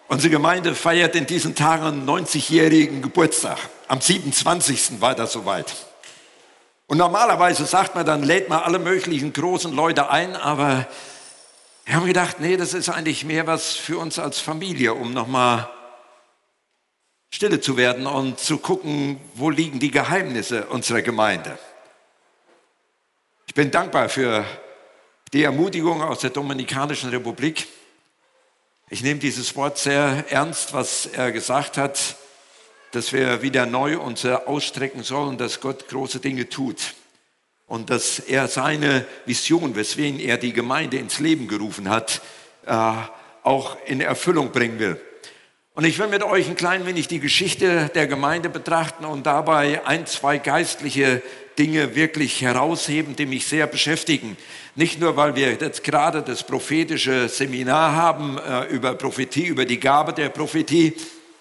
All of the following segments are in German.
Unsere Gemeinde feiert in diesen Tagen einen 90-jährigen Geburtstag. Am 27. war das soweit. Und normalerweise sagt man, dann lädt man alle möglichen großen Leute ein, aber wir haben gedacht, nee, das ist eigentlich mehr was für uns als Familie, um nochmal stille zu werden und zu gucken, wo liegen die Geheimnisse unserer Gemeinde. Ich bin dankbar für die Ermutigung aus der Dominikanischen Republik. Ich nehme dieses Wort sehr ernst, was er gesagt hat, dass wir wieder neu uns ausstrecken sollen, dass Gott große Dinge tut und dass er seine Vision, weswegen er die Gemeinde ins Leben gerufen hat, auch in Erfüllung bringen will. Und ich will mit euch ein klein wenig die Geschichte der Gemeinde betrachten und dabei ein, zwei geistliche Dinge wirklich herausheben, die mich sehr beschäftigen. Nicht nur, weil wir jetzt gerade das prophetische Seminar haben über Prophetie, über die Gabe der Prophetie.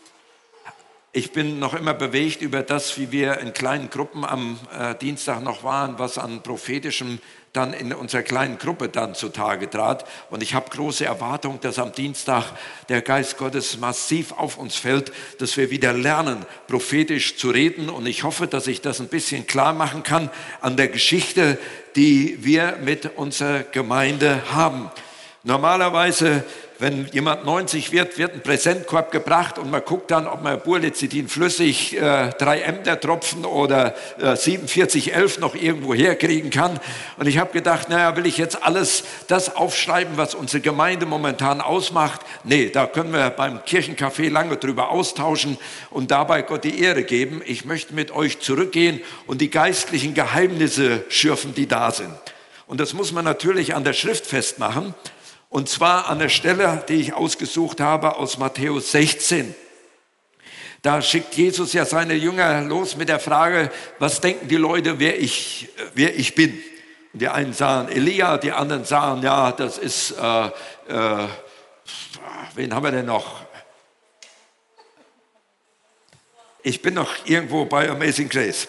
Ich bin noch immer bewegt über das, wie wir in kleinen Gruppen am Dienstag noch waren, was an Prophetischem dann in unserer kleinen Gruppe dann zutage trat. Und ich habe große Erwartung, dass am Dienstag der Geist Gottes massiv auf uns fällt, dass wir wieder lernen, prophetisch zu reden. Und ich hoffe, dass ich das ein bisschen klar machen kann an der Geschichte, die wir mit unserer Gemeinde haben. Normalerweise, wenn jemand 90 wird, wird ein Präsentkorb gebracht und man guckt dann, ob man Burlecitin flüssig 3 Emder-Tropfen oder 4711 noch irgendwo herkriegen kann. Und ich habe gedacht, naja, will ich jetzt alles das aufschreiben, was unsere Gemeinde momentan ausmacht? Nee, da können wir beim Kirchencafé lange drüber austauschen und dabei Gott die Ehre geben. Ich möchte mit euch zurückgehen und die geistlichen Geheimnisse schürfen, die da sind. Und das muss man natürlich an der Schrift festmachen. Und zwar an der Stelle, die ich ausgesucht habe, aus Matthäus 16. Da schickt Jesus ja seine Jünger los mit der Frage, was denken die Leute, wer ich bin? Und die einen sagen Elia, die anderen sagen, ja, das ist, wen haben wir denn noch? Ich bin noch irgendwo bei Amazing Grace.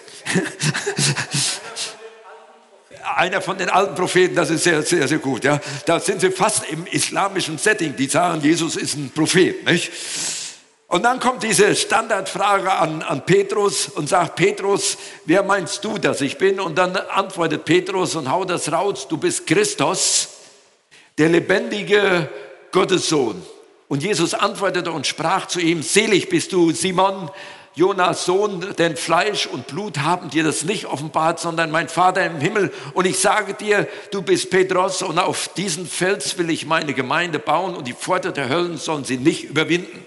Einer von den alten Propheten, das ist sehr, sehr, sehr gut. Ja. Da sind sie fast im islamischen Setting, die sagen, Jesus ist ein Prophet. Nicht? Und dann kommt diese Standardfrage an Petrus und sagt, Petrus, wer meinst du, dass ich bin? Und dann antwortet Petrus und haut das raus, du bist Christus, der lebendige Gottessohn. Und Jesus antwortete und sprach zu ihm, selig bist du, Simon, Jonas Sohn, denn Fleisch und Blut haben dir das nicht offenbart, sondern mein Vater im Himmel. Und ich sage dir, du bist Petros und auf diesen Fels will ich meine Gemeinde bauen und die Pforte der Höllen sollen sie nicht überwinden.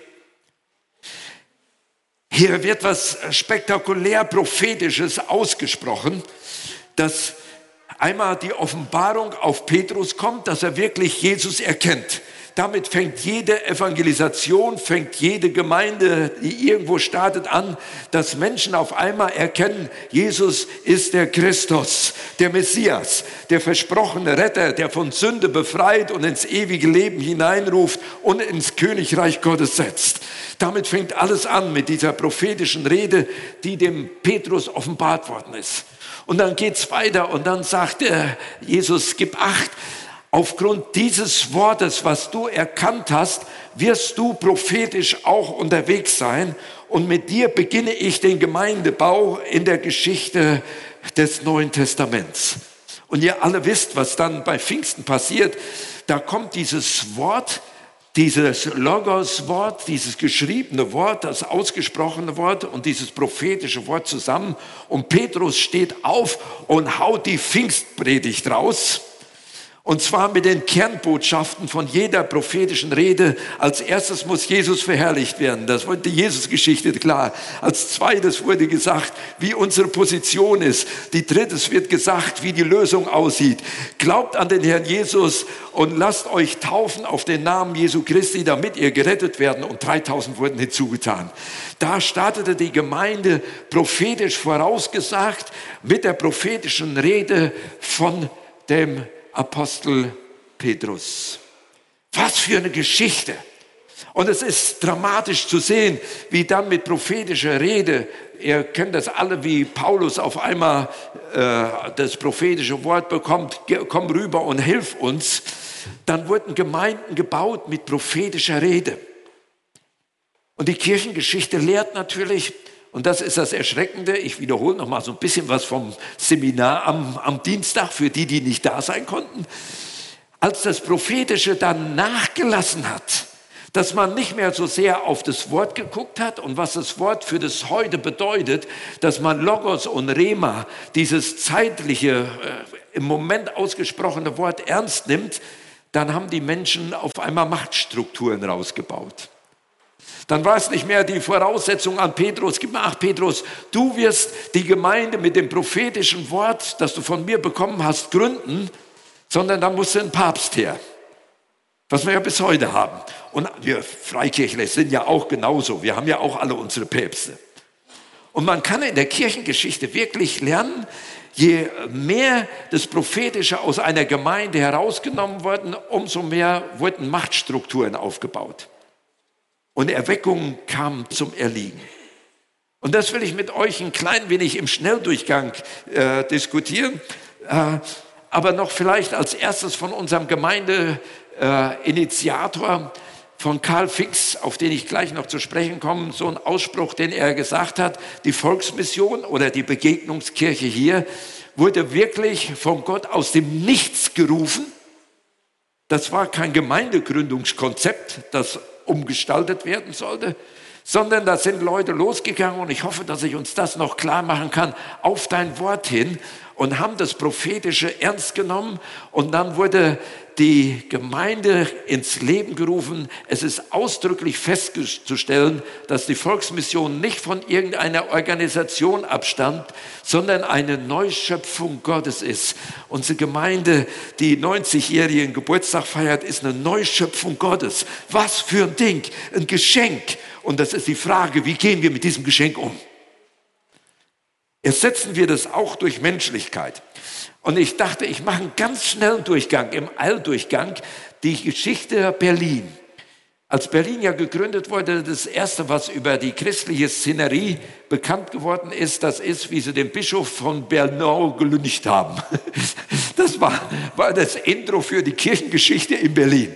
Hier wird was spektakulär Prophetisches ausgesprochen, dass einmal die Offenbarung auf Petrus kommt, dass er wirklich Jesus erkennt. Damit fängt jede Evangelisation, fängt jede Gemeinde, die irgendwo startet, an, dass Menschen auf einmal erkennen, Jesus ist der Christus, der Messias, der versprochene Retter, der von Sünde befreit und ins ewige Leben hineinruft und ins Königreich Gottes setzt. Damit fängt alles an mit dieser prophetischen Rede, die dem Petrus offenbart worden ist. Und dann geht's weiter und dann sagt Jesus, gib Acht. Aufgrund dieses Wortes, was du erkannt hast, wirst du prophetisch auch unterwegs sein. Und mit dir beginne ich den Gemeindebau in der Geschichte des Neuen Testaments. Und ihr alle wisst, was dann bei Pfingsten passiert. Da kommt dieses Wort, dieses Logos-Wort, dieses geschriebene Wort, das ausgesprochene Wort und dieses prophetische Wort zusammen. Und Petrus steht auf und haut die Pfingstpredigt raus. Und zwar mit den Kernbotschaften von jeder prophetischen Rede. Als erstes muss Jesus verherrlicht werden. Das war die Jesus-Geschichte, klar. Als zweites wurde gesagt, wie unsere Position ist. Die drittes wird gesagt, wie die Lösung aussieht. Glaubt an den Herrn Jesus und lasst euch taufen auf den Namen Jesu Christi, damit ihr gerettet werden. Und 3000 wurden hinzugetan. Da startete die Gemeinde prophetisch vorausgesagt mit der prophetischen Rede von dem Apostel Petrus. Was für eine Geschichte. Und es ist dramatisch zu sehen, wie dann mit prophetischer Rede, ihr kennt das alle, wie Paulus auf einmal das prophetische Wort bekommt, komm rüber und hilf uns. Dann wurden Gemeinden gebaut mit prophetischer Rede. Und die Kirchengeschichte lehrt natürlich, und das ist das Erschreckende, ich wiederhole noch mal so ein bisschen was vom Seminar am Dienstag für die, die nicht da sein konnten. Als das Prophetische dann nachgelassen hat, dass man nicht mehr so sehr auf das Wort geguckt hat und was das Wort für das Heute bedeutet, dass man Logos und Rema, dieses zeitliche, im Moment ausgesprochene Wort ernst nimmt, dann haben die Menschen auf einmal Machtstrukturen rausgebaut. Dann war es nicht mehr die Voraussetzung an Petrus, gib mir Acht, Petrus, du wirst die Gemeinde mit dem prophetischen Wort, das du von mir bekommen hast, gründen, sondern da musste ein Papst her, was wir ja bis heute haben. Und wir Freikirchler sind ja auch genauso, wir haben ja auch alle unsere Päpste. Und man kann in der Kirchengeschichte wirklich lernen, je mehr das Prophetische aus einer Gemeinde herausgenommen wurde, umso mehr wurden Machtstrukturen aufgebaut. Und Erweckungen kamen zum Erliegen. Und das will ich mit euch ein klein wenig im Schnelldurchgang diskutieren. Aber noch vielleicht als erstes von unserem Gemeindeinitiator, von Karl Fix, auf den ich gleich noch zu sprechen komme, so ein Ausspruch, den er gesagt hat, die Volksmission oder die Begegnungskirche hier wurde wirklich von Gott aus dem Nichts gerufen. Das war kein Gemeindegründungskonzept, das umgestaltet werden sollte, sondern da sind Leute losgegangen und ich hoffe, dass ich uns das noch klar machen kann, auf dein Wort hin und haben das Prophetische ernst genommen und dann wurde die Gemeinde ins Leben gerufen. Es ist ausdrücklich festzustellen, dass die Volksmission nicht von irgendeiner Organisation abstammt, sondern eine Neuschöpfung Gottes ist. Unsere Gemeinde, die 90-jährigen Geburtstag feiert, ist eine Neuschöpfung Gottes. Was für ein Ding, ein Geschenk. Und das ist die Frage, wie gehen wir mit diesem Geschenk um? Ersetzen wir das auch durch Menschlichkeit. Und ich dachte, ich mache einen ganz schnellen Durchgang, im Alldurchgang, die Geschichte Berlin. Als Berlin ja gegründet wurde, das Erste, was über die christliche Szenerie bekannt geworden ist, das ist, wie sie den Bischof von Bernau gelyncht haben. Das war das Intro für die Kirchengeschichte in Berlin.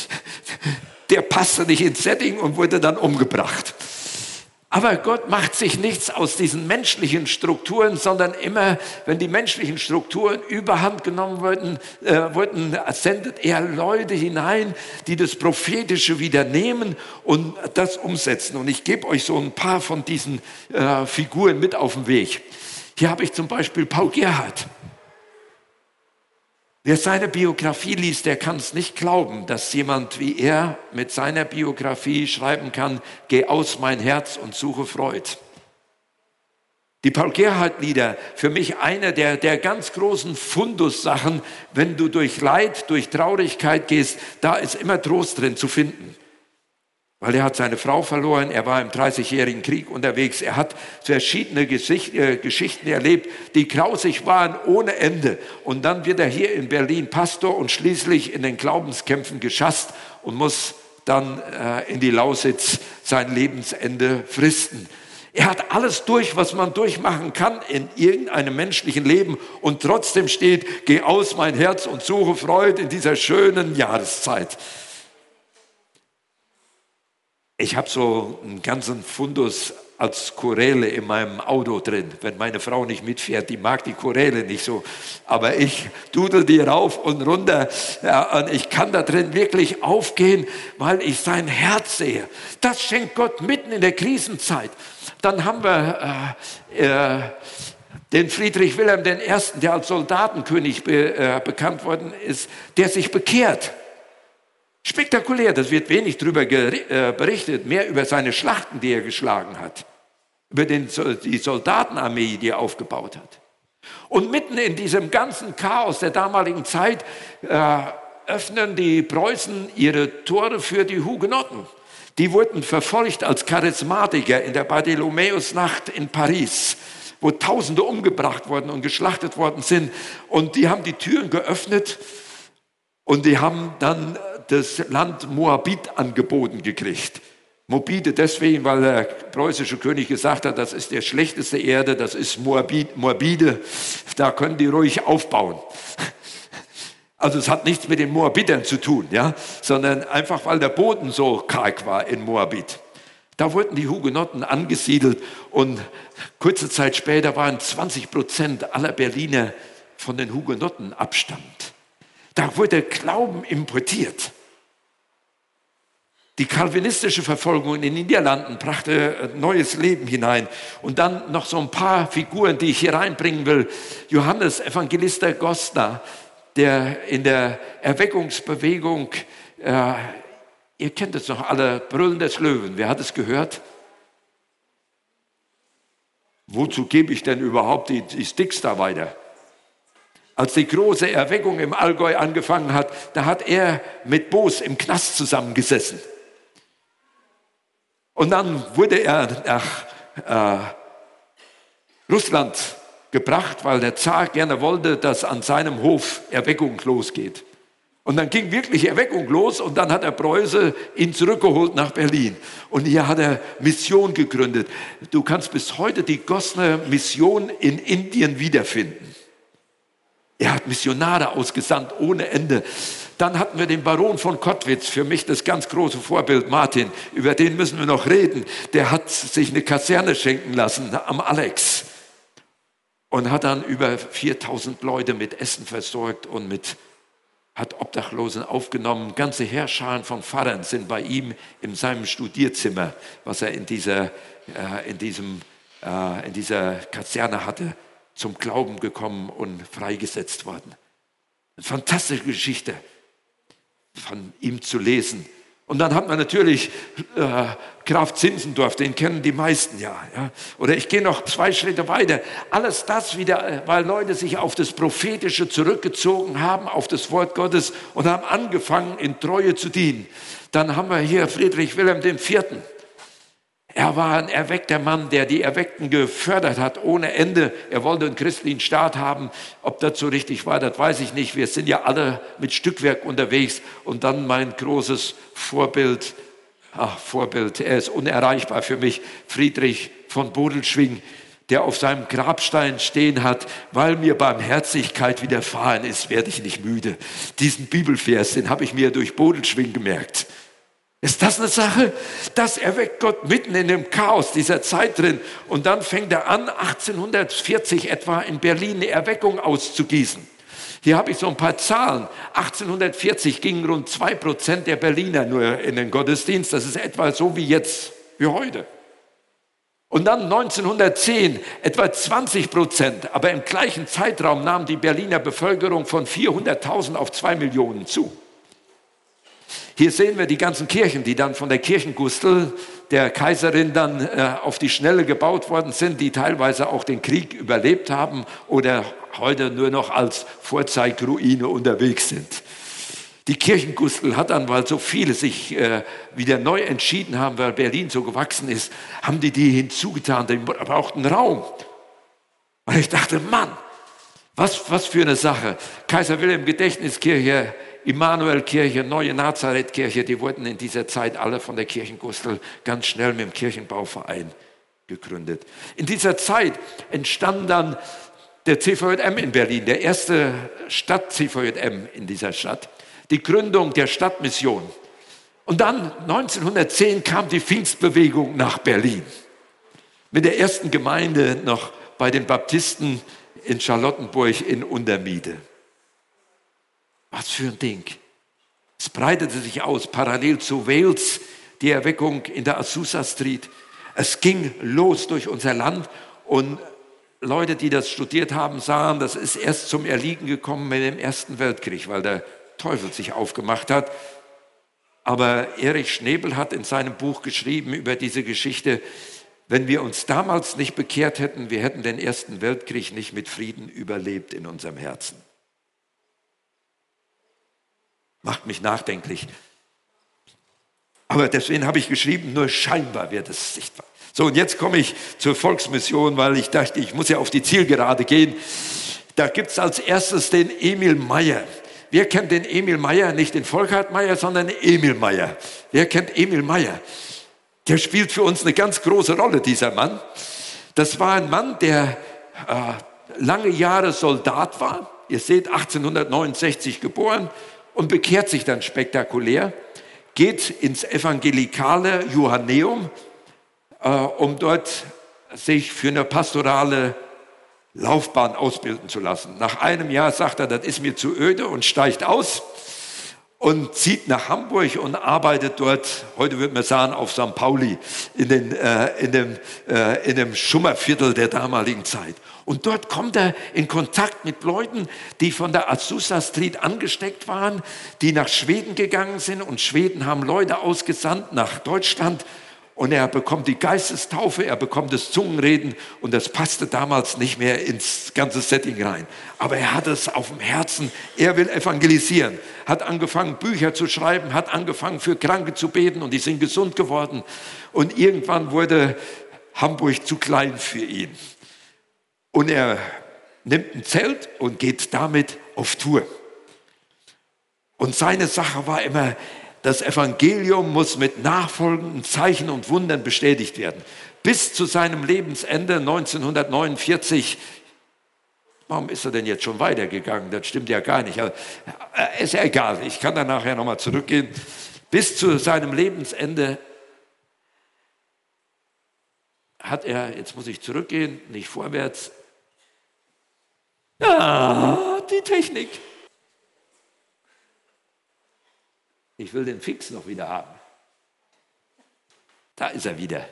Der passte nicht ins Setting und wurde dann umgebracht. Aber Gott macht sich nichts aus diesen menschlichen Strukturen, sondern immer, wenn die menschlichen Strukturen überhand genommen wurden, sendet er Leute hinein, die das Prophetische wieder nehmen und das umsetzen. Und ich gebe euch so ein paar von diesen Figuren mit auf den Weg. Hier habe ich zum Beispiel Paul Gerhardt. Wer seine Biografie liest, der kann es nicht glauben, dass jemand wie er mit seiner Biografie schreiben kann, geh aus mein Herz und suche Freud. Die Paul Gerhardt-Lieder, für mich eine der ganz großen Fundussachen, wenn du durch Leid, durch Traurigkeit gehst, da ist immer Trost drin zu finden. Weil er hat seine Frau verloren, er war im 30-jährigen Krieg unterwegs, er hat verschiedene Geschichten erlebt, die grausig waren ohne Ende. Und dann wird er hier in Berlin Pastor und schließlich in den Glaubenskämpfen geschasst und muss dann in die Lausitz sein Lebensende fristen. Er hat alles durch, was man durchmachen kann in irgendeinem menschlichen Leben und trotzdem steht, geh aus mein Herz und suche Freude in dieser schönen Jahreszeit. Ich habe so einen ganzen Fundus als Choräle in meinem Auto drin. Wenn meine Frau nicht mitfährt, die mag die Choräle nicht so. Aber ich dudel die rauf und runter. Ja, und ich kann da drin wirklich aufgehen, weil ich sein Herz sehe. Das schenkt Gott mitten in der Krisenzeit. Dann haben wir den Friedrich Wilhelm I., der als Soldatenkönig bekannt worden ist, der sich bekehrt. Spektakulär, das wird wenig darüber berichtet, mehr über seine Schlachten, die er geschlagen hat, über die Soldatenarmee, die er aufgebaut hat. Und mitten in diesem ganzen Chaos der damaligen Zeit öffnen die Preußen ihre Tore für die Hugenotten. Die wurden verfolgt als Charismatiker in der Bartholomäusnacht in Paris, wo Tausende umgebracht worden und geschlachtet worden sind. Und die haben die Türen geöffnet und die haben dann das Land Moabit angeboten gekriegt. Moabite deswegen, weil der preußische König gesagt hat, das ist der schlechteste Erde, das ist Moabite, da können die ruhig aufbauen. Also es hat nichts mit den Moabitern zu tun, ja, sondern einfach, weil der Boden so karg war in Moabit. Da wurden die Hugenotten angesiedelt und kurze Zeit später waren 20% aller Berliner von den Hugenotten abstammt. Da wurde Glauben importiert. Die calvinistische Verfolgung in den Niederlanden brachte neues Leben hinein. Und dann noch so ein paar Figuren, die ich hier reinbringen will. Johannes Evangelist der Gostner, der in der Erweckungsbewegung, ihr kennt es noch alle, Brüllen des Löwen. Wer hat es gehört? Wozu gebe ich denn überhaupt die Sticks da weiter? Als die große Erweckung im Allgäu angefangen hat, da hat er mit Boos im Knast zusammengesessen. Und dann wurde er nach Russland gebracht, weil der Zar gerne wollte, dass an seinem Hof Erweckung losgeht. Und dann ging wirklich Erweckung los und dann hat der Preuße ihn zurückgeholt nach Berlin. Und hier hat er Mission gegründet. Du kannst bis heute die Gostner Mission in Indien wiederfinden. Er hat Missionare ausgesandt ohne Ende. Dann hatten wir den Baron von Kottwitz, für mich das ganz große Vorbild Martin. Über den müssen wir noch reden. Der hat sich eine Kaserne schenken lassen am Alex und hat dann über 4000 Leute mit Essen versorgt und hat Obdachlosen aufgenommen. Ganze Heerscharen von Pfarrern sind bei ihm in seinem Studierzimmer, was er in dieser Kaserne hatte, zum Glauben gekommen und freigesetzt worden. Eine fantastische Geschichte von ihm zu lesen. Und dann hat man natürlich Graf Zinzendorf, den kennen die meisten ja. Oder ich gehe noch 2 Schritte weiter. Alles das wieder, weil Leute sich auf das Prophetische zurückgezogen haben, auf das Wort Gottes und haben angefangen, in Treue zu dienen. Dann haben wir hier Friedrich Wilhelm IV. Er war ein erweckter Mann, der die Erweckten gefördert hat ohne Ende. Er wollte einen christlichen Staat haben. Ob das so richtig war, das weiß ich nicht. Wir sind ja alle mit Stückwerk unterwegs. Und dann mein großes Vorbild, er ist unerreichbar für mich, Friedrich von Bodelschwingh, der auf seinem Grabstein stehen hat: weil mir Barmherzigkeit widerfahren ist, werde ich nicht müde. Diesen Bibelvers, den habe ich mir durch Bodelschwingh gemerkt. Ist das eine Sache? Das erweckt Gott mitten in dem Chaos dieser Zeit drin. Und dann fängt er an, 1840 etwa in Berlin eine Erweckung auszugießen. Hier habe ich so ein paar Zahlen. 1840 gingen rund 2% der Berliner nur in den Gottesdienst. Das ist etwa so wie jetzt, wie heute. Und dann 1910 etwa 20%. Aber im gleichen Zeitraum nahm die Berliner Bevölkerung von 400.000 auf 2 Millionen zu. Hier sehen wir die ganzen Kirchen, die dann von der Kirchengustel der Kaiserin dann auf die Schnelle gebaut worden sind, die teilweise auch den Krieg überlebt haben oder heute nur noch als Vorzeigeruine unterwegs sind. Die Kirchengustel hat dann, weil so viele sich wieder neu entschieden haben, weil Berlin so gewachsen ist, haben die hinzugetan, die brauchten Raum. Und ich dachte, Mann, was für eine Sache. Kaiser Wilhelm Gedächtniskirche, Immanuelkirche, Neue Nazarethkirche, die wurden in dieser Zeit alle von der Kirchengustel ganz schnell mit dem Kirchenbauverein gegründet. In dieser Zeit entstand dann der CVJM in Berlin, der erste Stadt-CVJM in dieser Stadt, die Gründung der Stadtmission. Und dann 1910 kam die Pfingstbewegung nach Berlin mit der ersten Gemeinde noch bei den Baptisten in Charlottenburg in Untermiete. Was für ein Ding. Es breitete sich aus, parallel zu Wales, die Erweckung in der Azusa Street. Es ging los durch unser Land und Leute, die das studiert haben, sahen, das ist erst zum Erliegen gekommen mit dem Ersten Weltkrieg, weil der Teufel sich aufgemacht hat. Aber Erich Schnebel hat in seinem Buch geschrieben über diese Geschichte: Wenn wir uns damals nicht bekehrt hätten, wir hätten den Ersten Weltkrieg nicht mit Frieden überlebt in unserem Herzen. Macht mich nachdenklich. Aber deswegen habe ich geschrieben, nur scheinbar wird es sichtbar. So, und jetzt komme ich zur Volksmission, weil ich dachte, ich muss ja auf die Zielgerade gehen. Da gibt es als erstes den Emil Meyer. Wer kennt den Emil Meyer? Nicht den Volkhard Meyer, sondern den Emil Meyer. Wer kennt Emil Meyer? Der spielt für uns eine ganz große Rolle, dieser Mann. Das war ein Mann, der lange Jahre Soldat war. Ihr seht, 1869 geboren und bekehrt sich dann spektakulär, geht ins evangelikale Johanneum, um dort sich für eine pastorale Laufbahn ausbilden zu lassen. Nach einem Jahr sagt er, das ist mir zu öde und steigt aus und zieht nach Hamburg und arbeitet dort, heute würde man sagen, auf St. Pauli, in dem Schummerviertel der damaligen Zeit. Und dort kommt er in Kontakt mit Leuten, die von der Azusa Street angesteckt waren, die nach Schweden gegangen sind. Und Schweden haben Leute ausgesandt nach Deutschland. Und er bekommt die Geistestaufe, er bekommt das Zungenreden. Und das passte damals nicht mehr ins ganze Setting rein. Aber er hat es auf dem Herzen, er will evangelisieren. Hat angefangen, Bücher zu schreiben, hat angefangen, für Kranke zu beten. Und die sind gesund geworden. Und irgendwann wurde Hamburg zu klein für ihn. Und er nimmt ein Zelt und geht damit auf Tour. Und seine Sache war immer, das Evangelium muss mit nachfolgenden Zeichen und Wundern bestätigt werden. Bis zu seinem Lebensende 1949. Warum ist er denn jetzt schon weitergegangen? Das stimmt ja gar nicht. Aber ist ja egal, ich kann da nachher nochmal zurückgehen. Bis zu seinem Lebensende hat er, jetzt muss ich zurückgehen, nicht vorwärts. Ah, die Technik. Ich will den Fix noch wieder haben. Da ist er wieder.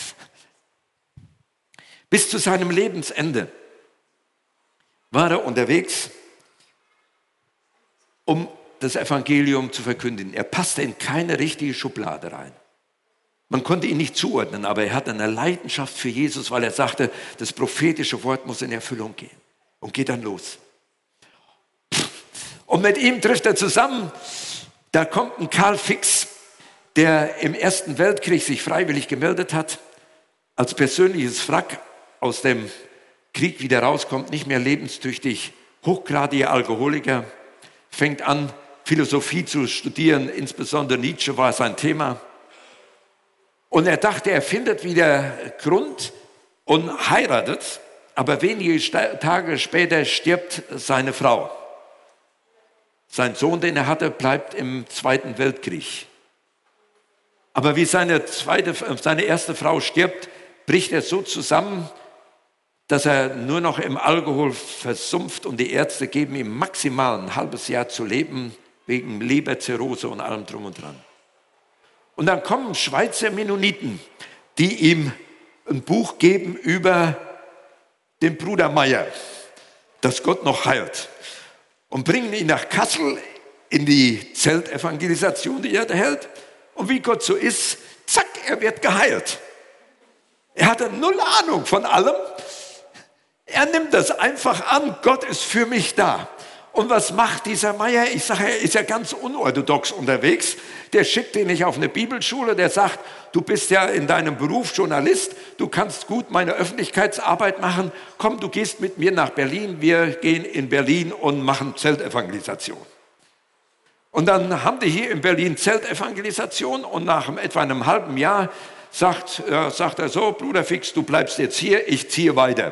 Bis zu seinem Lebensende war er unterwegs, um das Evangelium zu verkündigen. Er passte in keine richtige Schublade rein. Man konnte ihn nicht zuordnen, aber er hatte eine Leidenschaft für Jesus, weil er sagte, das prophetische Wort muss in Erfüllung gehen. Und geht dann los. Und mit ihm trifft er zusammen. Da kommt ein Karl Fix, der im Ersten Weltkrieg sich freiwillig gemeldet hat, als persönliches Wrack aus dem Krieg wieder rauskommt, nicht mehr lebenstüchtig, hochgradiger Alkoholiker, fängt an, Philosophie zu studieren, insbesondere Nietzsche war sein Thema. Und er dachte, er findet wieder Grund und heiratet, aber wenige Tage später stirbt seine Frau. Sein Sohn, den er hatte, bleibt im Zweiten Weltkrieg. Aber wie seine erste Frau stirbt, bricht er so zusammen, dass er nur noch im Alkohol versumpft und die Ärzte geben ihm maximal ein halbes Jahr zu leben, wegen Leberzirrhose und allem drum und dran. Und dann kommen Schweizer Mennoniten, die ihm ein Buch geben über den Bruder Meier, dass Gott noch heilt. Und bringen ihn nach Kassel in die Zeltevangelisation, die er hält. Und wie Gott so ist, zack, er wird geheilt. Er hatte null Ahnung von allem. Er nimmt das einfach an, Gott ist für mich da. Und was macht dieser Meier? Ich sage, er ist ja ganz unorthodox unterwegs. Der schickt ihn nicht auf eine Bibelschule, der sagt, du bist ja in deinem Beruf Journalist, du kannst gut meine Öffentlichkeitsarbeit machen. Komm, du gehst mit mir nach Berlin, wir gehen in Berlin und machen Zeltevangelisation. Und dann haben die hier in Berlin Zeltevangelisation und nach etwa einem halben Jahr sagt er so, Bruder Fix, du bleibst jetzt hier, ich ziehe weiter.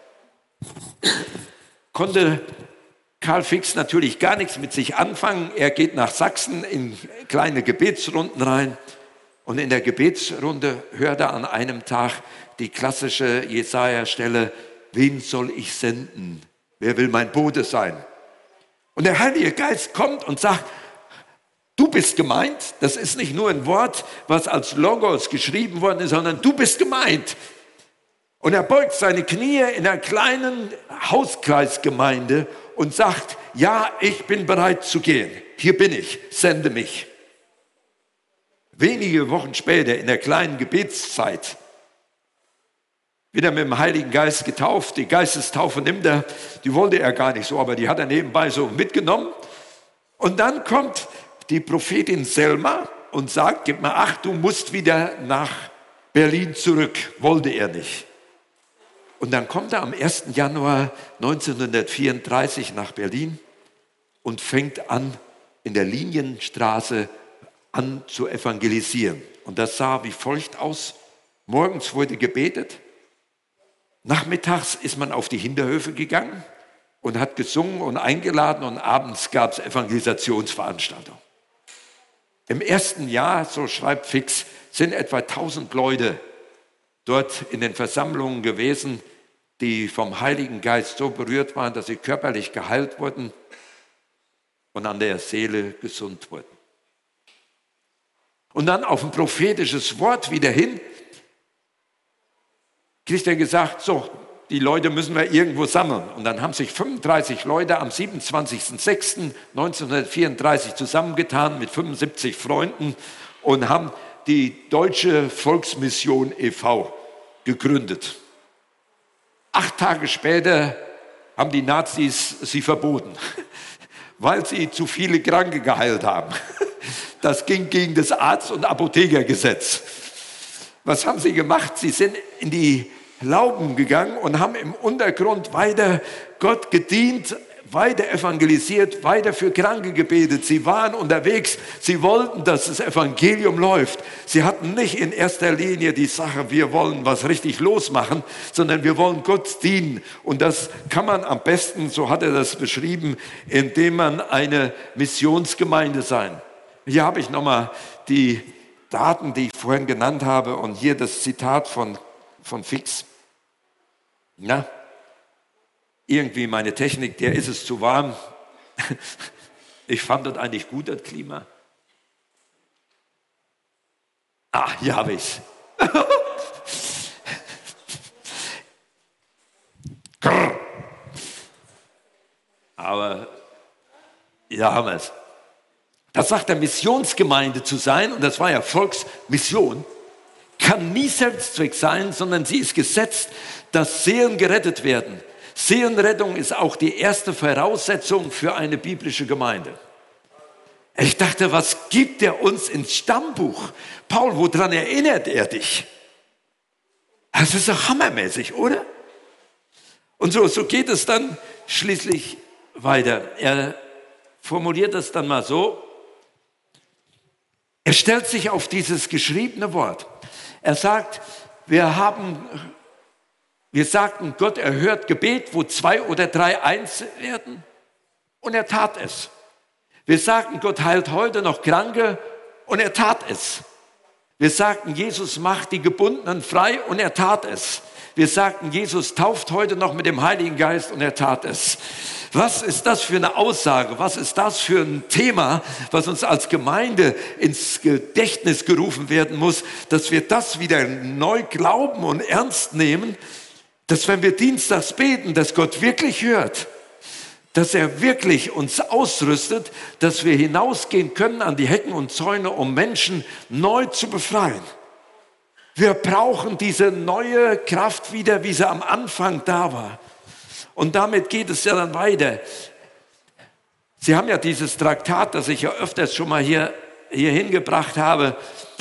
Konnte Karl Fix natürlich gar nichts mit sich anfangen. Er geht nach Sachsen in kleine Gebetsrunden rein. Und in der Gebetsrunde hört er an einem Tag die klassische Jesaja-Stelle, wen soll ich senden? Wer will mein Bote sein? Und der Heilige Geist kommt und sagt, du bist gemeint. Das ist nicht nur ein Wort, was als Logos geschrieben worden ist, sondern du bist gemeint. Und er beugt seine Knie in einer kleinen Hauskreisgemeinde und sagt, ja, ich bin bereit zu gehen. Hier bin ich, sende mich. Wenige Wochen später, in der kleinen Gebetszeit, wird er mit dem Heiligen Geist getauft. Die Geistestaufe nimmt er, die wollte er gar nicht so, aber die hat er nebenbei so mitgenommen. Und dann kommt die Prophetin Selma und sagt, gib mir acht, du musst wieder nach Berlin zurück. Wollte er nicht. Und dann kommt er am 1. Januar 1934 nach Berlin und fängt an, in der Linienstraße an zu evangelisieren. Und das sah wie folgt aus. Morgens wurde gebetet, nachmittags ist man auf die Hinterhöfe gegangen und hat gesungen und eingeladen und abends gab es Evangelisationsveranstaltungen. Im ersten Jahr, so schreibt Fix, sind etwa 1000 Leute dort in den Versammlungen gewesen, die vom Heiligen Geist so berührt waren, dass sie körperlich geheilt wurden und an der Seele gesund wurden. Und dann auf ein prophetisches Wort wieder hin, kriegt er gesagt, so, die Leute müssen wir irgendwo sammeln. Und dann haben sich 35 Leute am 27.06.1934 zusammengetan mit 75 Freunden und haben die Deutsche Volksmission e.V. gegründet. 8 Tage später haben die Nazis sie verboten, weil sie zu viele Kranke geheilt haben. Das ging gegen das Arzt- und Apothekergesetz. Was haben sie gemacht? Sie sind in die Lauben gegangen und haben im Untergrund weiter Gott gedient, weiter evangelisiert, weiter für Kranke gebetet. Sie waren unterwegs, sie wollten, dass das Evangelium läuft. Sie hatten nicht in erster Linie die Sache, wir wollen was richtig losmachen, sondern wir wollen Gott dienen. Und das kann man am besten, so hat er das beschrieben, indem man eine Missionsgemeinde sein. Hier habe ich nochmal die Daten, die ich vorhin genannt habe, und hier das Zitat von Fix. Na, irgendwie meine Technik, der ist es zu warm. Ich fand das eigentlich gut, das Klima. Hier habe ich es. Aber hier haben wir es. Das sagt er, Missionsgemeinde zu sein, und das war ja Volksmission, kann nie Selbstzweck sein, sondern sie ist gesetzt, dass Seelen gerettet werden. Seelenrettung ist auch die erste Voraussetzung für eine biblische Gemeinde. Ich dachte, was gibt er uns ins Stammbuch? Paul, woran erinnert er dich? Das ist doch hammermäßig, oder? Und so geht es dann schließlich weiter. Er formuliert es dann mal so. Er stellt sich auf dieses geschriebene Wort. Er sagt, wir sagten, Gott erhört Gebet, wo 2 oder 3 eins werden. Und er tat es. Wir sagten, Gott heilt heute noch Kranke. Und er tat es. Wir sagten, Jesus macht die Gebundenen frei. Und er tat es. Wir sagten, Jesus tauft heute noch mit dem Heiligen Geist. Und er tat es. Was ist das für eine Aussage? Was ist das für ein Thema, was uns als Gemeinde ins Gedächtnis gerufen werden muss, dass wir das wieder neu glauben und ernst nehmen, dass wenn wir dienstags beten, dass Gott wirklich hört, dass er wirklich uns ausrüstet, dass wir hinausgehen können an die Hecken und Zäune, um Menschen neu zu befreien. Wir brauchen diese neue Kraft wieder, wie sie am Anfang da war. Und damit geht es ja dann weiter. Sie haben ja dieses Traktat, das ich ja öfters schon mal hier hingebracht habe.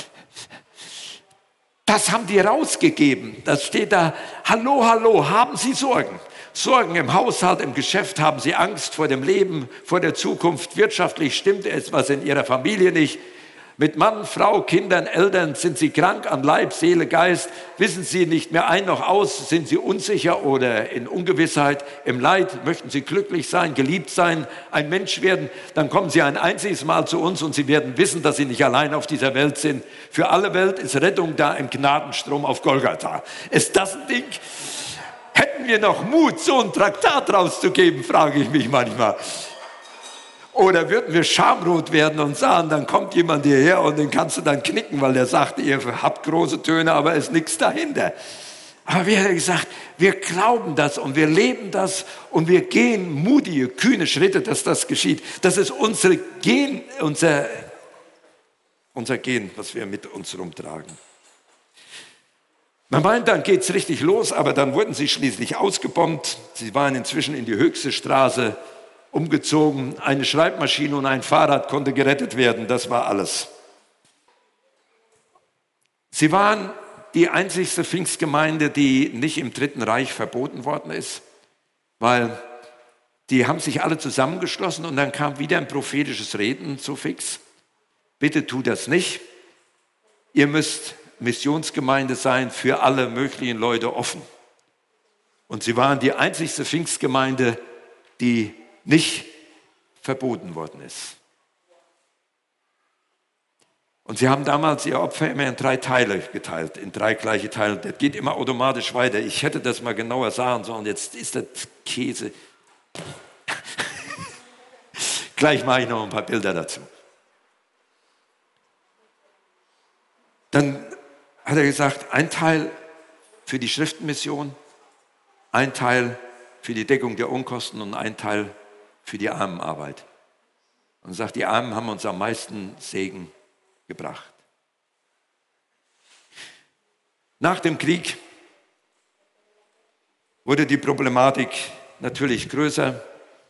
Das haben die rausgegeben. Das steht da, hallo, hallo, haben Sie Sorgen? Sorgen im Haushalt, im Geschäft, haben Sie Angst vor dem Leben, vor der Zukunft. Wirtschaftlich stimmt etwas in Ihrer Familie nicht. Mit Mann, Frau, Kindern, Eltern sind Sie krank an Leib, Seele, Geist. Wissen Sie nicht mehr ein noch aus? Sind Sie unsicher oder in Ungewissheit? Im Leid möchten Sie glücklich sein, geliebt sein, ein Mensch werden? Dann kommen Sie ein einziges Mal zu uns und Sie werden wissen, dass Sie nicht allein auf dieser Welt sind. Für alle Welt ist Rettung da im Gnadenstrom auf Golgatha. Ist das ein Ding? Hätten wir noch Mut, so ein Traktat rauszugeben, frage ich mich manchmal. Oder würden wir schamrot werden und sagen, dann kommt jemand hierher und den kannst du dann knicken, weil der sagt, ihr habt große Töne, aber ist nichts dahinter. Aber wir haben gesagt, wir glauben das und wir leben das und wir gehen mutige, kühne Schritte, dass das geschieht. Das ist unser Gen, unser Gen, was wir mit uns rumtragen. Man meint, dann geht's richtig los, aber dann wurden sie schließlich ausgebombt. Sie waren inzwischen in die höchste Straße umgezogen. Eine Schreibmaschine und ein Fahrrad konnte gerettet werden. Das war alles. Sie waren die einzigste Pfingstgemeinde, die nicht im Dritten Reich verboten worden ist, weil die haben sich alle zusammengeschlossen und dann kam wieder ein prophetisches Reden zu Fix. Bitte tut das nicht. Ihr müsst Missionsgemeinde sein, für alle möglichen Leute offen. Und sie waren die einzigste Pfingstgemeinde, die nicht verboten worden ist. Und sie haben damals ihr Opfer immer in 3 Teile geteilt, in 3 gleiche Teile. Das geht immer automatisch weiter. Ich hätte das mal genauer sagen sollen. Jetzt ist das Käse. Gleich mache ich noch ein paar Bilder dazu. Dann hat er gesagt, ein Teil für die Schriftenmission, ein Teil für die Deckung der Unkosten und ein Teil für die Armenarbeit. Und er sagt, die Armen haben uns am meisten Segen gebracht. Nach dem Krieg wurde die Problematik natürlich größer.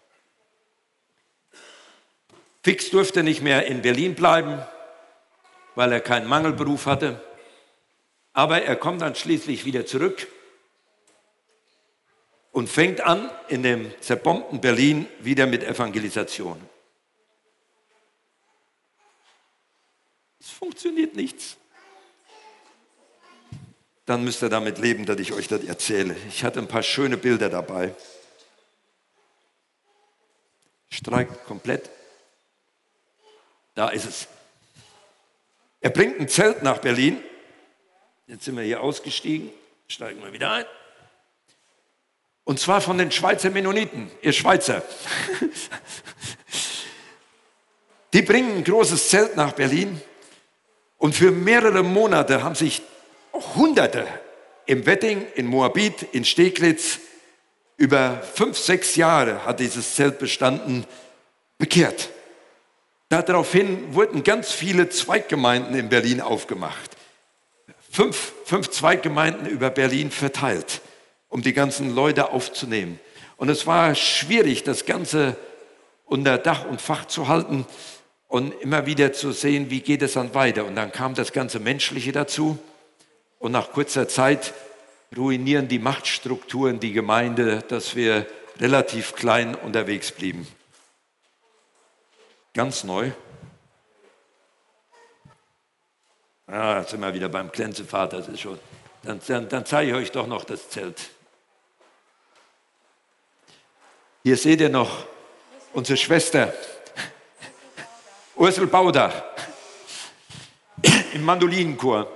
Fix durfte nicht mehr in Berlin bleiben, weil er keinen Mangelberuf hatte. Aber er kommt dann schließlich wieder zurück und fängt an, in dem zerbombten Berlin wieder mit Evangelisation. Es funktioniert nichts. Dann müsst ihr damit leben, dass ich euch das erzähle. Ich hatte ein paar schöne Bilder dabei. Streik komplett. Da ist es. Er bringt ein Zelt nach Berlin. Jetzt sind wir hier ausgestiegen. Steigen wir wieder ein. Und zwar von den Schweizer Mennoniten. Ihr Schweizer. Die bringen ein großes Zelt nach Berlin. Und für mehrere Monate haben sich Hunderte im Wedding, in Moabit, in Steglitz, über 5, 6 Jahre hat dieses Zelt bestanden, bekehrt. Daraufhin wurden ganz viele Zweiggemeinden in Berlin aufgemacht. 5 Zweiggemeinden über Berlin verteilt, um die ganzen Leute aufzunehmen. Und es war schwierig, das Ganze unter Dach und Fach zu halten und immer wieder zu sehen, wie geht es dann weiter. Und dann kam das ganze Menschliche dazu. Und nach kurzer Zeit ruinieren die Machtstrukturen die Gemeinde, dass wir relativ klein unterwegs blieben. Ganz neu. Jetzt sind wir wieder beim Glänzepfad, das ist schon. Dann zeige ich euch doch noch das Zelt. Hier seht ihr noch unsere Schwester Ursel Baudach im Mandolinenchor.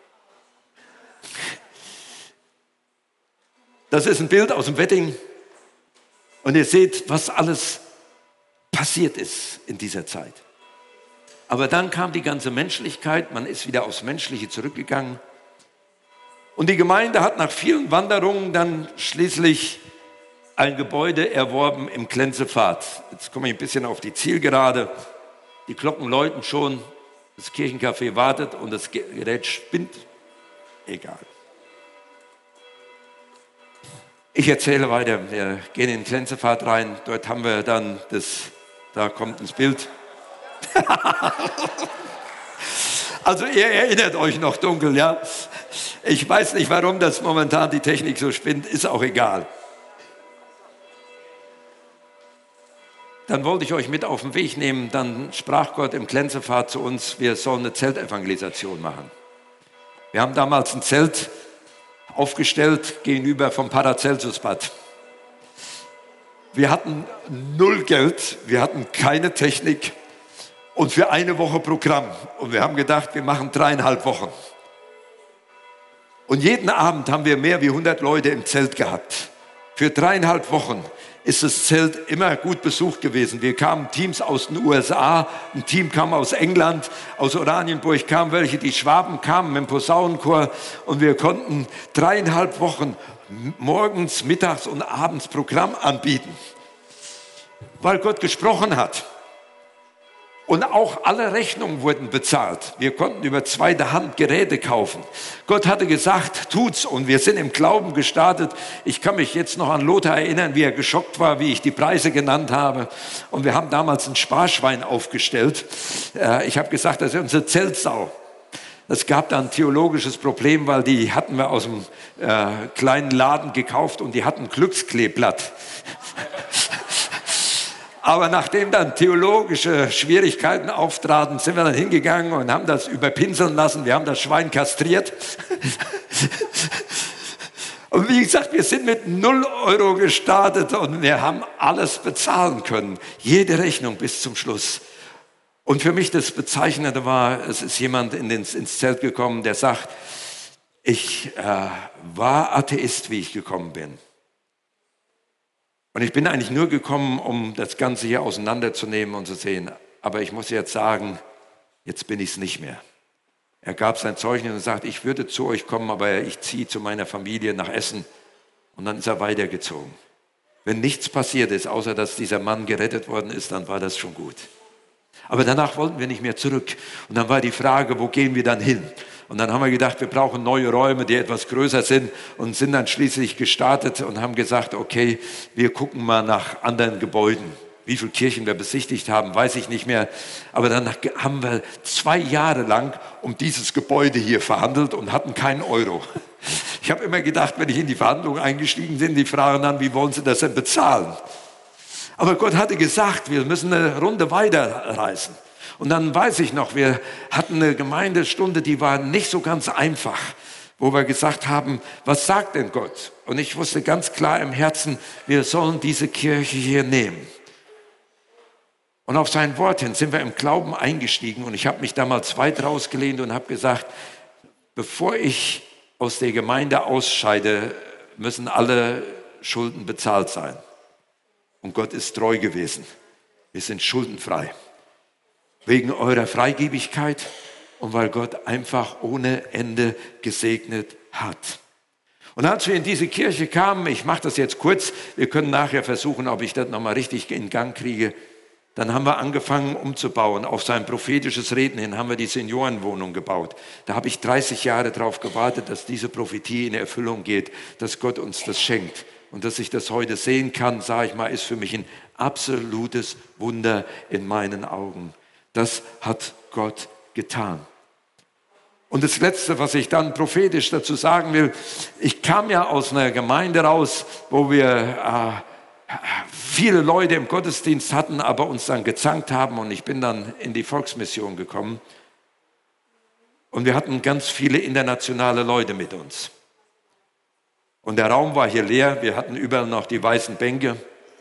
Das ist ein Bild aus dem Wedding und ihr seht, was alles passiert ist in dieser Zeit. Aber dann kam die ganze Menschlichkeit, man ist wieder aufs Menschliche zurückgegangen. Und die Gemeinde hat nach vielen Wanderungen dann schließlich ein Gebäude erworben im Glänzepfad. Jetzt komme ich ein bisschen auf die Zielgerade. Die Glocken läuten schon, das Kirchencafé wartet und das Gerät spinnt. Egal. Ich erzähle weiter. Wir gehen in den Glänzepfad rein. Dort haben wir dann da kommt ins Bild. Also ihr erinnert euch noch dunkel, ja? Ich weiß nicht, warum das momentan die Technik so spinnt, ist auch egal. Dann wollte ich euch mit auf den Weg nehmen, dann sprach Gott im Glänzepfad zu uns, wir sollen eine Zeltevangelisation machen. Wir haben damals ein Zelt aufgestellt gegenüber vom Paracelsusbad. Wir hatten 0 Geld, wir hatten keine Technik und für eine Woche Programm. Und wir haben gedacht, wir machen 3,5 Wochen. Und jeden Abend haben wir mehr wie 100 Leute im Zelt gehabt. Für 3,5 Wochen ist das Zelt immer gut besucht gewesen. Wir kamen Teams aus den USA, ein Team kam aus England, aus Oranienburg kamen welche, die Schwaben kamen mit dem Posaunenchor und wir konnten 3,5 Wochen morgens, mittags und abends Programm anbieten, weil Gott gesprochen hat. Und auch alle Rechnungen wurden bezahlt. Wir konnten über zweite Hand Geräte kaufen. Gott hatte gesagt, tut's. Und wir sind im Glauben gestartet. Ich kann mich jetzt noch an Lothar erinnern, wie er geschockt war, wie ich die Preise genannt habe. Und wir haben damals ein Sparschwein aufgestellt. Ich habe gesagt, das ist unsere Zeltsau. Es gab da ein theologisches Problem, weil die hatten wir aus einem kleinen Laden gekauft und die hatten Glückskleeblatt. Aber nachdem dann theologische Schwierigkeiten auftraten, sind wir dann hingegangen und haben das überpinseln lassen. Wir haben das Schwein kastriert. Und wie gesagt, wir sind mit 0 Euro gestartet und wir haben alles bezahlen können. Jede Rechnung bis zum Schluss. Und für mich das Bezeichnende war, es ist jemand ins Zelt gekommen, der sagt, ich war Atheist, wie ich gekommen bin. Und ich bin eigentlich nur gekommen, um das Ganze hier auseinanderzunehmen und zu sehen. Aber ich muss jetzt sagen, jetzt bin ich es nicht mehr. Er gab sein Zeugnis und sagt, ich würde zu euch kommen, aber ich ziehe zu meiner Familie nach Essen. Und dann ist er weitergezogen. Wenn nichts passiert ist, außer dass dieser Mann gerettet worden ist, dann war das schon gut. Aber danach wollten wir nicht mehr zurück. Und dann war die Frage, wo gehen wir dann hin? Und dann haben wir gedacht, wir brauchen neue Räume, die etwas größer sind und sind dann schließlich gestartet und haben gesagt, okay, wir gucken mal nach anderen Gebäuden. Wie viele Kirchen wir besichtigt haben, weiß ich nicht mehr. Aber dann haben wir 2 Jahre lang um dieses Gebäude hier verhandelt und hatten keinen Euro. Ich habe immer gedacht, wenn ich in die Verhandlungen eingestiegen bin, die fragen dann, wie wollen Sie das denn bezahlen? Aber Gott hatte gesagt, wir müssen eine Runde weiterreisen. Und dann weiß ich noch, wir hatten eine Gemeindestunde, die war nicht so ganz einfach, wo wir gesagt haben, was sagt denn Gott? Und ich wusste ganz klar im Herzen, wir sollen diese Kirche hier nehmen. Und auf sein Wort hin sind wir im Glauben eingestiegen und ich habe mich damals weit rausgelehnt und habe gesagt, bevor ich aus der Gemeinde ausscheide, müssen alle Schulden bezahlt sein. Und Gott ist treu gewesen. Wir sind schuldenfrei. Wegen eurer Freigebigkeit und weil Gott einfach ohne Ende gesegnet hat. Und als wir in diese Kirche kamen, ich mache das jetzt kurz, wir können nachher versuchen, ob ich das nochmal richtig in Gang kriege, dann haben wir angefangen umzubauen. Auf sein prophetisches Reden hin haben wir die Seniorenwohnung gebaut. Da habe ich 30 Jahre darauf gewartet, dass diese Prophetie in Erfüllung geht, dass Gott uns das schenkt. Und dass ich das heute sehen kann, sage ich mal, ist für mich ein absolutes Wunder in meinen Augen. Das hat Gott getan. Und das Letzte, was ich dann prophetisch dazu sagen will, ich kam ja aus einer Gemeinde raus, wo wir viele Leute im Gottesdienst hatten, aber uns dann gezankt haben und ich bin dann in die Volksmission gekommen. Und wir hatten ganz viele internationale Leute mit uns. Und der Raum war hier leer, wir hatten überall noch die weißen Bänke.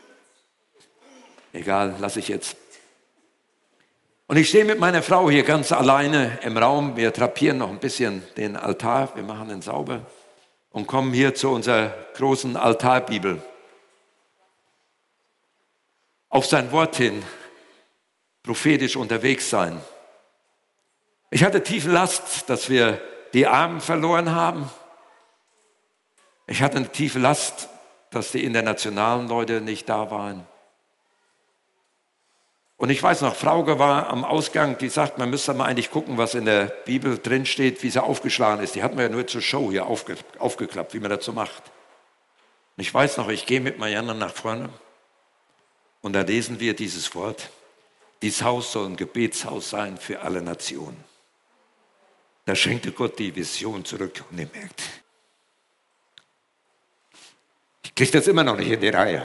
Egal, lasse ich jetzt. Und ich stehe mit meiner Frau hier ganz alleine im Raum. Wir drapieren noch ein bisschen den Altar, wir machen ihn sauber und kommen hier zu unserer großen Altarbibel. Auf sein Wort hin, prophetisch unterwegs sein. Ich hatte tiefe Last, dass wir die Armen verloren haben. Ich hatte eine tiefe Last, dass die internationalen Leute nicht da waren. Und ich weiß noch, Frauke war am Ausgang, die sagt, man müsste mal eigentlich gucken, was in der Bibel drin steht, wie sie aufgeschlagen ist. Die hatten wir ja nur zur Show hier aufgeklappt, wie man das so macht. Und ich weiß noch, ich gehe mit Marianne nach vorne und da lesen wir dieses Wort. Dieses Haus soll ein Gebetshaus sein für alle Nationen. Da schenkte Gott die Vision zurück und ihr merkt, ich kriege das immer noch nicht in die Reihe.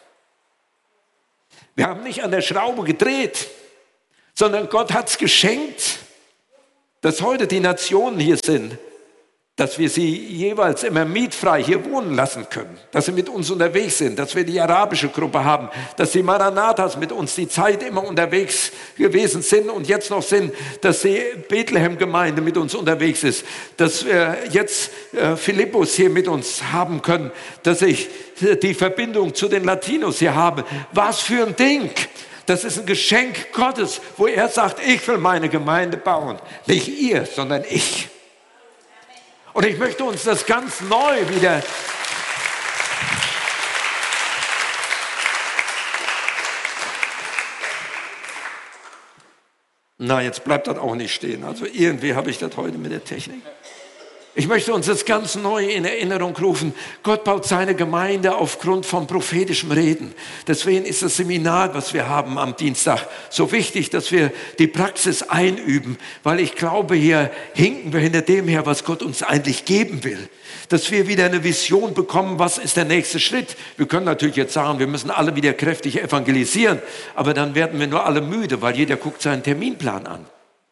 Wir haben nicht an der Schraube gedreht, sondern Gott hat es geschenkt, dass heute die Nationen hier sind, dass wir sie jeweils immer mietfrei hier wohnen lassen können, dass sie mit uns unterwegs sind, dass wir die arabische Gruppe haben, dass die Maranathas mit uns die Zeit immer unterwegs gewesen sind und jetzt noch sind, dass die Bethlehem-Gemeinde mit uns unterwegs ist, dass wir jetzt Philippus hier mit uns haben können, dass ich die Verbindung zu den Latinos hier habe. Was für ein Ding! Das ist ein Geschenk Gottes, wo er sagt, ich will meine Gemeinde bauen. Nicht ihr, sondern ich. Und ich möchte uns das ganz neu wieder na, jetzt bleibt das auch nicht stehen. Also irgendwie habe ich das heute mit der Technik. Ich möchte uns das ganz neu in Erinnerung rufen. Gott baut seine Gemeinde aufgrund von prophetischem Reden. Deswegen ist das Seminar, was wir haben am Dienstag, so wichtig, dass wir die Praxis einüben. Weil ich glaube, hier hinken wir hinter dem her, was Gott uns eigentlich geben will. Dass wir wieder eine Vision bekommen, was ist der nächste Schritt. Wir können natürlich jetzt sagen, wir müssen alle wieder kräftig evangelisieren. Aber dann werden wir nur alle müde, weil jeder guckt seinen Terminplan an.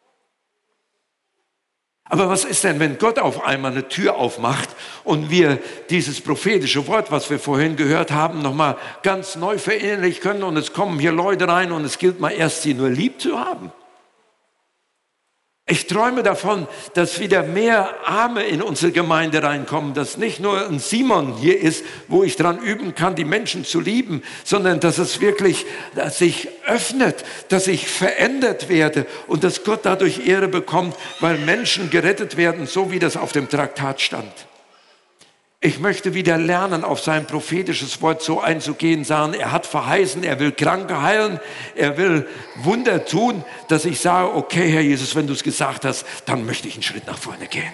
Aber was ist denn, wenn Gott auf einmal eine Tür aufmacht und wir dieses prophetische Wort, was wir vorhin gehört haben, nochmal ganz neu verinnerlichen können und es kommen hier Leute rein und es gilt mal erst, sie nur lieb zu haben. Ich träume davon, dass wieder mehr Arme in unsere Gemeinde reinkommen, dass nicht nur ein Simon hier ist, wo ich dran üben kann, die Menschen zu lieben, sondern dass es wirklich sich öffnet, dass ich verändert werde und dass Gott dadurch Ehre bekommt, weil Menschen gerettet werden, so wie das auf dem Traktat stand. Ich möchte wieder lernen, auf sein prophetisches Wort so einzugehen, sagen, er hat verheißen, er will Kranke heilen, er will Wunder tun, dass ich sage, okay, Herr Jesus, wenn du es gesagt hast, dann möchte ich einen Schritt nach vorne gehen.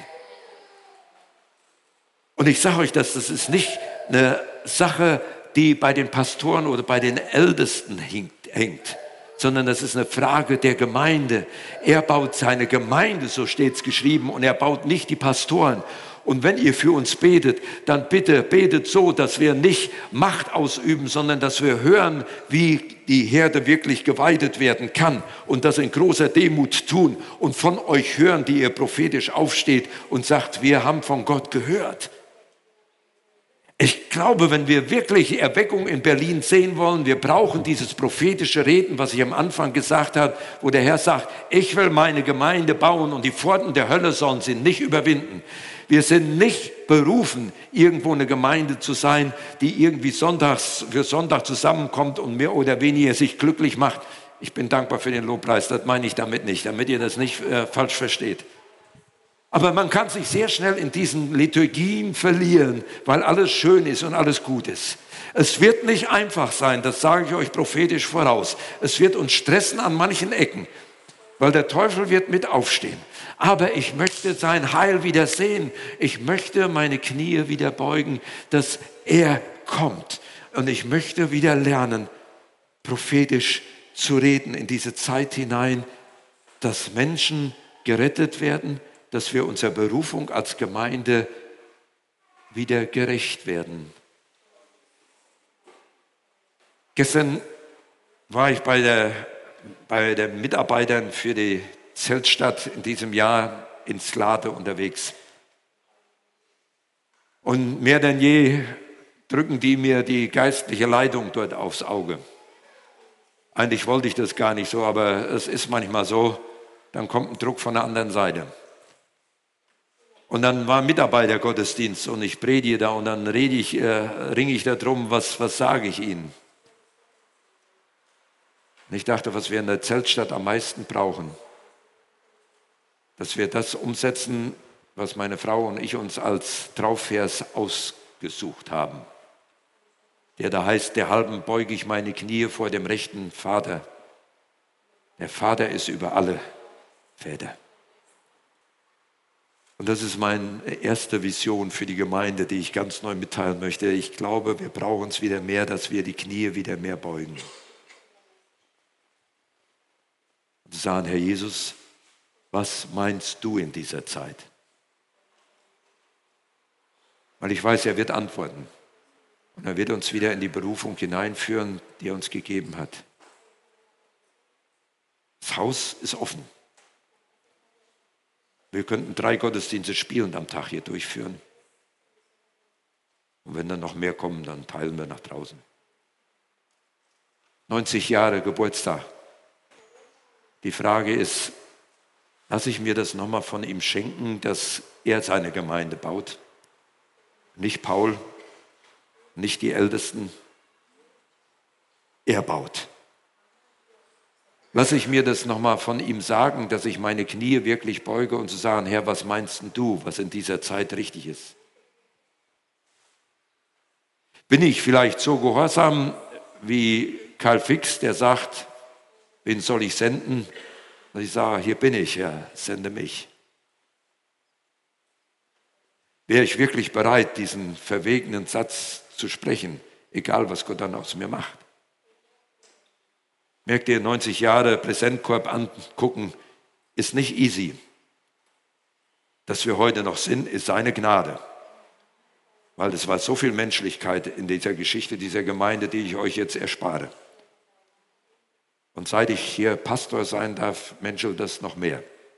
Und ich sage euch, das ist nicht eine Sache, die bei den Pastoren oder bei den Ältesten hängt, sondern das ist eine Frage der Gemeinde. Er baut seine Gemeinde, so steht es geschrieben, und er baut nicht die Pastoren. Und wenn ihr für uns betet, dann bitte betet so, dass wir nicht Macht ausüben, sondern dass wir hören, wie die Herde wirklich geweidet werden kann und das in großer Demut tun und von euch hören, die ihr prophetisch aufsteht und sagt, wir haben von Gott gehört. Ich glaube, wenn wir wirklich Erweckung in Berlin sehen wollen, wir brauchen dieses prophetische Reden, was ich am Anfang gesagt habe, wo der Herr sagt, ich will meine Gemeinde bauen und die Pforten der Hölle sollen sie nicht überwinden. Wir sind nicht berufen, irgendwo eine Gemeinde zu sein, die irgendwie für Sonntag zusammenkommt und mehr oder weniger sich glücklich macht. Ich bin dankbar für den Lobpreis, das meine ich damit nicht, damit ihr das nicht falsch versteht. Aber man kann sich sehr schnell in diesen Liturgien verlieren, weil alles schön ist und alles gut ist. Es wird nicht einfach sein, das sage ich euch prophetisch voraus. Es wird uns stressen an manchen Ecken, weil der Teufel wird mit aufstehen. Aber ich möchte sein Heil wieder sehen. Ich möchte meine Knie wieder beugen, dass er kommt. Und ich möchte wieder lernen, prophetisch zu reden in diese Zeit hinein, dass Menschen gerettet werden, dass wir unserer Berufung als Gemeinde wieder gerecht werden. Gestern war ich bei den Mitarbeitern für die Zeltstadt in diesem Jahr in Slade unterwegs. Und mehr denn je drücken die mir die geistliche Leitung dort aufs Auge. Eigentlich wollte ich das gar nicht so, aber es ist manchmal so, dann kommt ein Druck von der anderen Seite. Und dann war Mitarbeitergottesdienst und ich predige da und dann ringe ich darum, was sage ich ihnen. Und ich dachte, was wir in der Zeltstadt am meisten brauchen, dass wir das umsetzen, was meine Frau und ich uns als Trauvers ausgesucht haben. Der da heißt, derhalben beuge ich meine Knie vor dem rechten Vater. Der Vater ist über alle Väter. Und das ist meine erste Vision für die Gemeinde, die ich ganz neu mitteilen möchte. Ich glaube, wir brauchen es wieder mehr, dass wir die Knie wieder mehr beugen. Und sagen, Herr Jesus, was meinst du in dieser Zeit? Weil ich weiß, er wird antworten. Und er wird uns wieder in die Berufung hineinführen, die er uns gegeben hat. Das Haus ist offen. Wir könnten 3 Gottesdienste spielend am Tag hier durchführen. Und wenn dann noch mehr kommen, dann teilen wir nach draußen. 90 Jahre Geburtstag. Die Frage ist, lasse ich mir das nochmal von ihm schenken, dass er seine Gemeinde baut? Nicht Paul, nicht die Ältesten. Er baut. Lasse ich mir das nochmal von ihm sagen, dass ich meine Knie wirklich beuge und zu sagen, Herr, was meinst denn du, was in dieser Zeit richtig ist? Bin ich vielleicht so gehorsam wie Karl Fix, der sagt, wen soll ich senden? Und ich sage, hier bin ich, Herr, sende mich. Wäre ich wirklich bereit, diesen verwegenen Satz zu sprechen, egal was Gott dann aus mir macht? Merkt ihr, 90 Jahre Präsentkorb angucken, ist nicht easy. Dass wir heute noch sind, ist seine Gnade. Weil es war so viel Menschlichkeit in dieser Geschichte dieser Gemeinde, die ich euch jetzt erspare. Und seit ich hier Pastor sein darf, menschelt das noch mehr.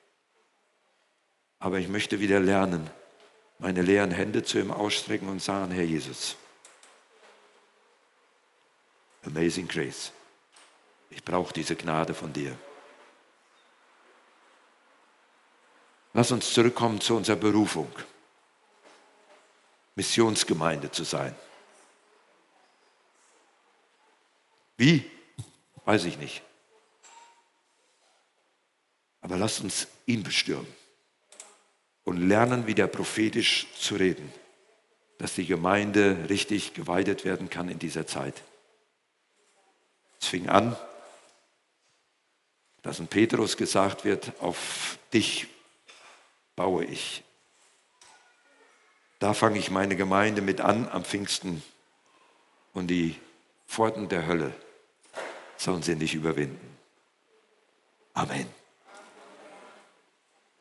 Aber ich möchte wieder lernen, meine leeren Hände zu ihm ausstrecken und sagen, Herr Jesus, Amazing Grace. Ich brauche diese Gnade von dir. Lass uns zurückkommen zu unserer Berufung, Missionsgemeinde zu sein. Wie? Weiß ich nicht. Aber lasst uns ihn bestürmen und lernen, wieder prophetisch zu reden, dass die Gemeinde richtig geweidet werden kann in dieser Zeit. Es fing an, dass ein Petrus gesagt wird, auf dich baue ich. Da fange ich meine Gemeinde mit an am Pfingsten und die Pforten der Hölle sollen sie nicht überwinden. Amen.